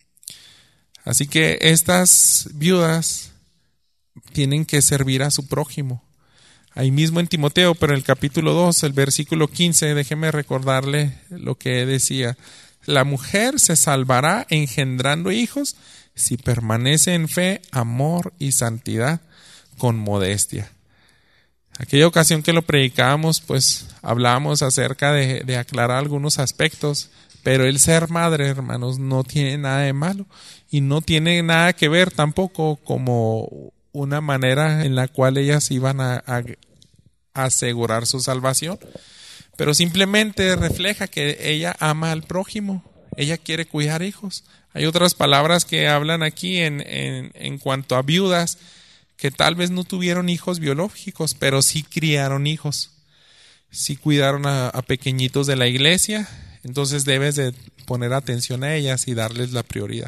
Así que estas viudas tienen que servir a su prójimo. Ahí mismo en Timoteo, pero en el capítulo 2, el versículo 15, déjeme recordarle lo que decía. La mujer se salvará engendrando hijos si permanece en fe, amor y santidad con modestia. Aquella ocasión que lo predicábamos, pues hablábamos acerca de aclarar algunos aspectos, pero el ser madre, hermanos, no tiene nada de malo y no tiene nada que ver tampoco como una manera en la cual ellas iban a asegurar su salvación, pero simplemente refleja que ella ama al prójimo, ella quiere cuidar hijos. Hay otras palabras que hablan aquí en cuanto a viudas, que tal vez no tuvieron hijos biológicos, pero sí criaron hijos, sí cuidaron a pequeñitos de la iglesia, entonces debes de poner atención a ellas y darles la prioridad.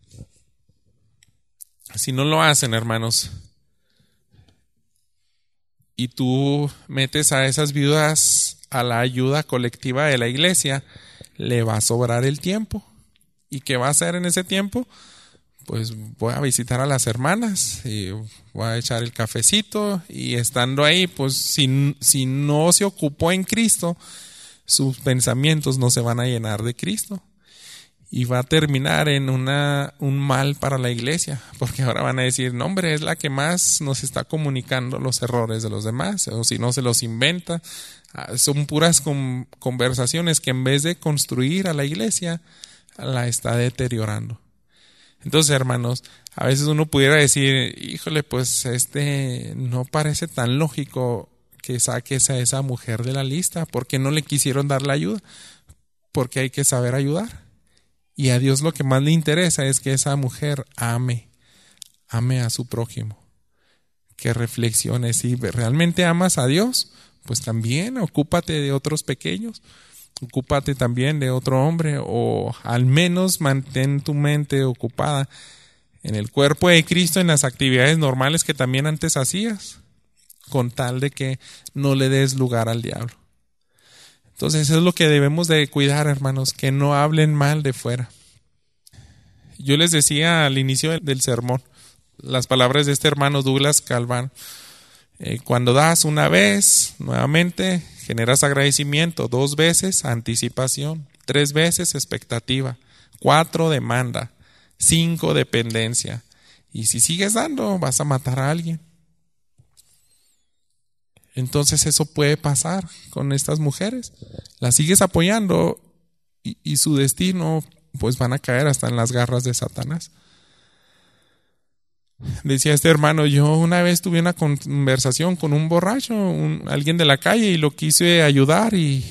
Si no lo hacen, hermanos, y tú metes a esas viudas a la ayuda colectiva de la iglesia, le va a sobrar el tiempo. ¿Y qué va a hacer en ese tiempo? Pues voy a visitar a las hermanas y voy a echar el cafecito, y estando ahí, pues si no se ocupó en Cristo, sus pensamientos no se van a llenar de Cristo y va a terminar en un mal para la iglesia, porque ahora van a decir, no hombre, es la que más nos está comunicando los errores de los demás, o si no se los inventa. Son puras conversaciones que en vez de construir a la iglesia, la está deteriorando. Entonces, hermanos, a veces uno pudiera decir, híjole, pues no parece tan lógico que saques a esa mujer de la lista, porque no le quisieron dar la ayuda, porque hay que saber ayudar. Y a Dios lo que más le interesa es que esa mujer ame a su prójimo, que reflexione. Si realmente amas a Dios, pues también ocúpate de otros pequeños. Ocúpate también de otro hombre, o al menos mantén tu mente ocupada en el cuerpo de Cristo, en las actividades normales que también antes hacías, con tal de que no le des lugar al diablo. Entonces eso es lo que debemos de cuidar, hermanos, que no hablen mal de fuera. Yo les decía al inicio del sermón las palabras de este hermano Douglas Calván. Cuando das una vez, nuevamente generas agradecimiento, 2 veces anticipación, 3 veces expectativa, 4 demanda, 5 dependencia, y si sigues dando vas a matar a alguien. Entonces eso puede pasar con estas mujeres, las sigues apoyando y su destino, pues van a caer hasta en las garras de Satanás. Decía este hermano, yo una vez tuve una conversación con un borracho, alguien de la calle, y lo quise ayudar y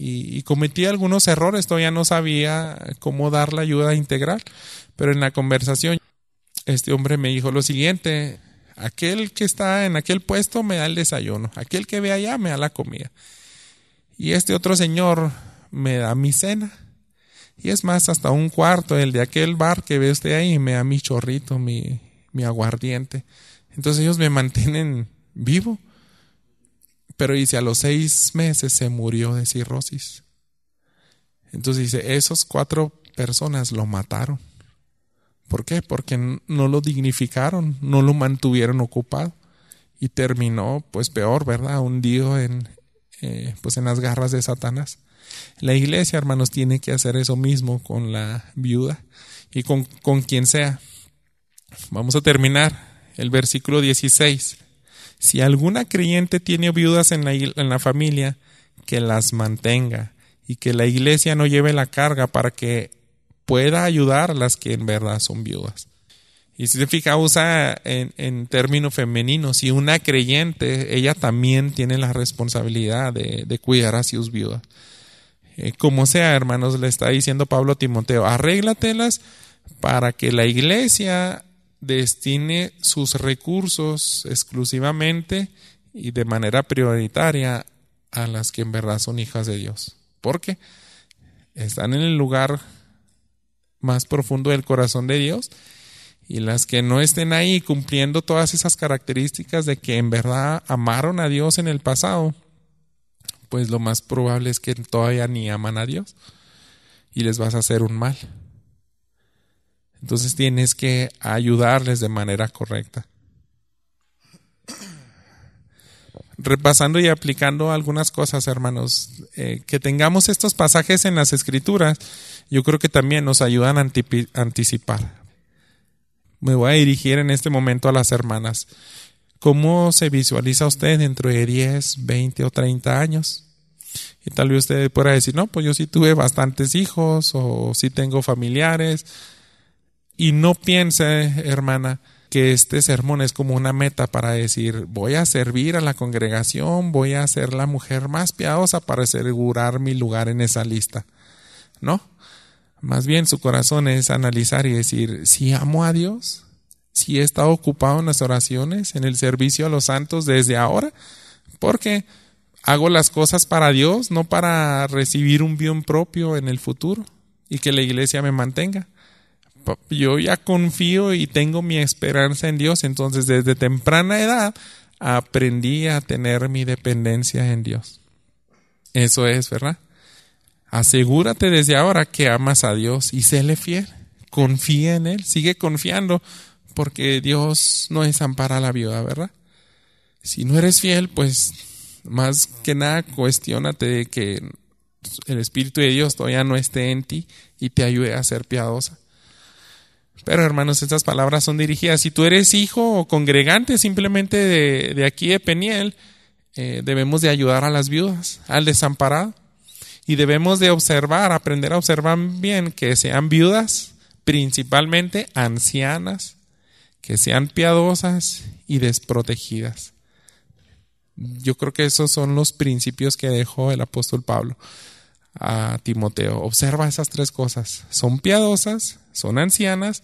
y cometí algunos errores, todavía no sabía cómo dar la ayuda integral, pero en la conversación este hombre me dijo lo siguiente: aquel que está en aquel puesto me da el desayuno, aquel que ve allá me da la comida, y este otro señor me da mi cena, y es más, hasta un cuarto, el de aquel bar que ve usted ahí, me da mi chorrito, mi aguardiente. Entonces ellos me mantienen vivo. Pero dice, a los 6 meses se murió de cirrosis. Entonces dice, esos 4 personas lo mataron. ¿Por qué? Porque no lo dignificaron, no lo mantuvieron ocupado. Y terminó, pues peor, ¿verdad? Hundido en las garras de Satanás. La iglesia, hermanos, tiene que hacer eso mismo con la viuda y con quien sea. Vamos a terminar el versículo 16. Si alguna creyente tiene viudas en la familia, que las mantenga y que la iglesia no lleve la carga para que pueda ayudar a las que en verdad son viudas. Y si se fija, usa en términos femeninos. Si una creyente, ella también tiene la responsabilidad de cuidar a sus viudas. Como sea, hermanos, le está diciendo Pablo a Timoteo, arréglatelas para que la iglesia destine sus recursos exclusivamente y de manera prioritaria a las que en verdad son hijas de Dios, porque están en el lugar más profundo del corazón de Dios, y las que no estén ahí cumpliendo todas esas características de que en verdad amaron a Dios en el pasado, pues lo más probable es que todavía ni aman a Dios y les vas a hacer un mal. Entonces tienes que ayudarles de manera correcta. Repasando y aplicando algunas cosas, hermanos, que tengamos estos pasajes en las Escrituras, yo creo que también nos ayudan a anticipar. Me voy a dirigir en este momento a las hermanas. ¿Cómo se visualiza usted dentro de 10, 20 o 30 años? Y tal vez usted pueda decir, no, pues yo sí tuve bastantes hijos o sí tengo familiares. Y no piense, hermana, que este sermón es como una meta para decir, voy a servir a la congregación, voy a ser la mujer más piadosa para asegurar mi lugar en esa lista. No, más bien su corazón es analizar y decir, si amo a Dios, si he estado ocupado en las oraciones, en el servicio a los santos desde ahora, porque hago las cosas para Dios, no para recibir un bien propio en el futuro y que la iglesia me mantenga. Yo ya confío y tengo mi esperanza en Dios, entonces desde temprana edad aprendí a tener mi dependencia en Dios. Eso es, ¿verdad? Asegúrate desde ahora que amas a Dios y séle fiel, confía en Él, sigue confiando, porque Dios no desampara a la viuda, ¿verdad? Si no eres fiel, pues más que nada cuestiónate de que el Espíritu de Dios todavía no esté en ti y te ayude a ser piadosa. Pero hermanos, estas palabras son dirigidas. Si tú eres hijo o congregante simplemente de aquí de Peniel, debemos de ayudar a las viudas, al desamparado. Y debemos de aprender a observar bien que sean viudas, principalmente ancianas, que sean piadosas y desprotegidas. Yo creo que esos son los principios que dejó el apóstol Pablo a Timoteo. Observa esas 3 cosas. Son piadosas, son ancianas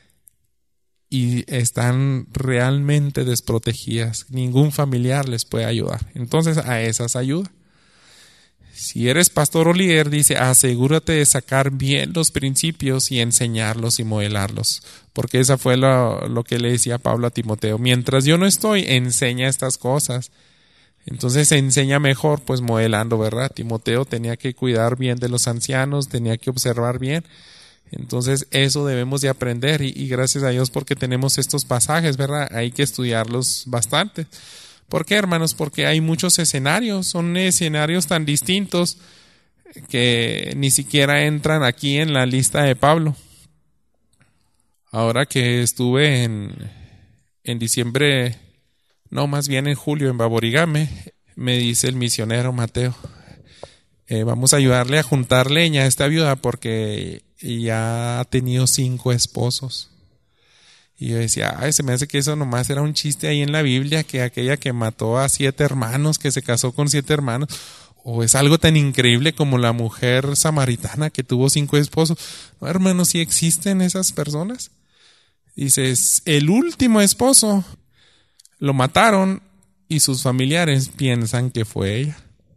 y están realmente desprotegidas. Ningún familiar les puede ayudar. Entonces a esas ayuda. Si eres pastor o líder, dice, asegúrate de sacar bien los principios y enseñarlos y modelarlos. Porque esa fue lo que le decía Pablo a Timoteo. Mientras yo no estoy, enseña estas cosas. Entonces se enseña mejor pues modelando, ¿verdad? Timoteo tenía que cuidar bien de los ancianos, tenía que observar bien. Entonces eso debemos de aprender y gracias a Dios porque tenemos estos pasajes, ¿verdad? Hay que estudiarlos bastante. ¿Por qué, hermanos? Porque hay muchos escenarios, son escenarios tan distintos que ni siquiera entran aquí en la lista de Pablo. Ahora que estuve en diciembre, no, más bien en julio en Baborigame, me dice el misionero Mateo, vamos a ayudarle a juntar leña a esta viuda porque ya ha tenido 5 esposos. Y yo decía, se me hace que eso nomás era un chiste ahí en la Biblia, que aquella que mató a 7 hermanos, que se casó con 7 hermanos, ¿O es algo tan increíble como la mujer samaritana que tuvo 5 esposos? No, hermanos, sí existen esas personas. Dices, el último esposo lo mataron y sus familiares piensan que fue ella.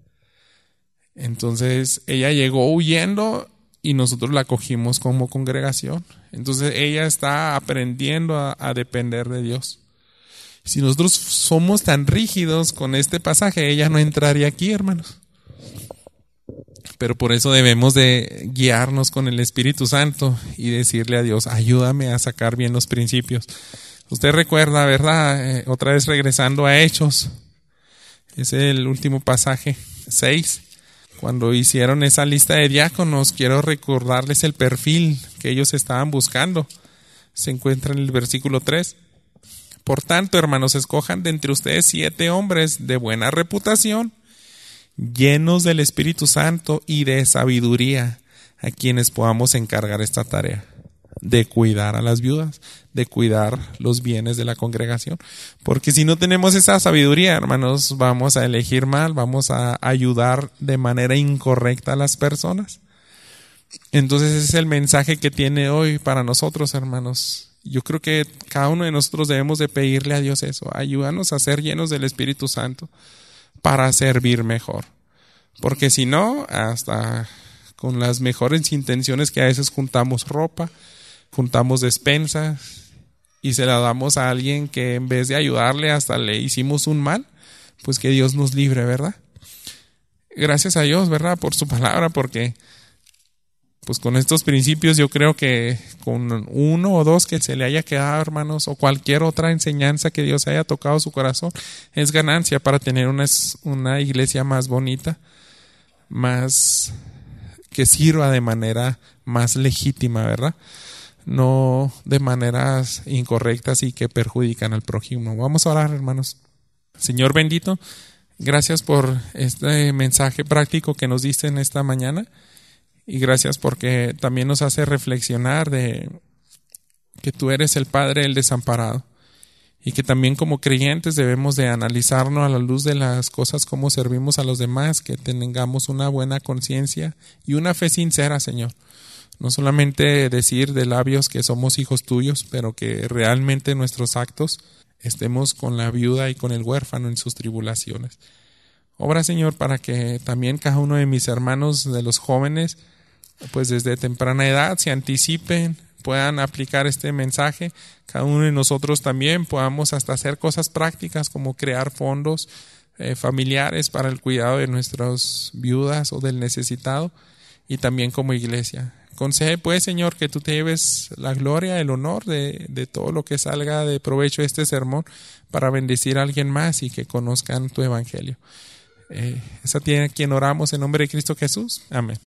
Entonces ella llegó huyendo y nosotros la cogimos como congregación. Entonces ella está aprendiendo a depender de Dios. Si nosotros somos tan rígidos con este pasaje, ella no entraría aquí, hermanos. Pero por eso debemos de guiarnos con el Espíritu Santo y decirle a Dios, ayúdame a sacar bien los principios. Usted recuerda, ¿verdad? Otra vez regresando a Hechos, es el último pasaje, 6. Cuando hicieron esa lista de diáconos, quiero recordarles el perfil que ellos estaban buscando. Se encuentra en el versículo 3. Por tanto, hermanos, escojan de entre ustedes 7 hombres de buena reputación, llenos del Espíritu Santo y de sabiduría, a quienes podamos encargar esta tarea de cuidar a las viudas, de cuidar los bienes de la congregación. Porque si no tenemos esa sabiduría, hermanos, vamos a elegir mal, vamos a ayudar de manera incorrecta a las personas. Entonces ese es el mensaje que tiene hoy para nosotros, hermanos. Yo creo que cada uno de nosotros debemos de pedirle a Dios eso, ayúdanos a ser llenos del Espíritu Santo para servir mejor. Porque si no, hasta con las mejores intenciones que a veces juntamos ropa, juntamos despensas y se la damos a alguien que en vez de ayudarle hasta le hicimos un mal, pues que Dios nos libre, ¿verdad? Gracias a Dios, ¿verdad? Por su palabra, porque pues con estos principios yo creo que con 1 o 2 que se le haya quedado, hermanos, o cualquier otra enseñanza que Dios haya tocado su corazón, es ganancia para tener una iglesia más bonita, más que sirva de manera más legítima, ¿verdad? No de maneras incorrectas y que perjudican al prójimo. Vamos a orar, hermanos. Señor bendito, gracias por este mensaje práctico que nos diste en esta mañana. Y gracias porque también nos hace reflexionar de que tú eres el Padre del desamparado y que también como creyentes debemos de analizarnos a la luz de las cosas, cómo servimos a los demás, que tengamos una buena conciencia y una fe sincera, Señor. No solamente decir de labios que somos hijos tuyos, pero que realmente en nuestros actos estemos con la viuda y con el huérfano en sus tribulaciones. Obra, Señor, para que también cada uno de mis hermanos, de los jóvenes, pues desde temprana edad se anticipen, puedan aplicar este mensaje. Cada uno de nosotros también podamos hasta hacer cosas prácticas como crear fondos familiares para el cuidado de nuestras viudas o del necesitado, y también como iglesia. Concede pues, Señor, que tú te lleves la gloria, el honor de todo lo que salga de provecho de este sermón para bendecir a alguien más y que conozcan tu evangelio. Esa tiene a quien oramos en nombre de Cristo Jesús. Amén.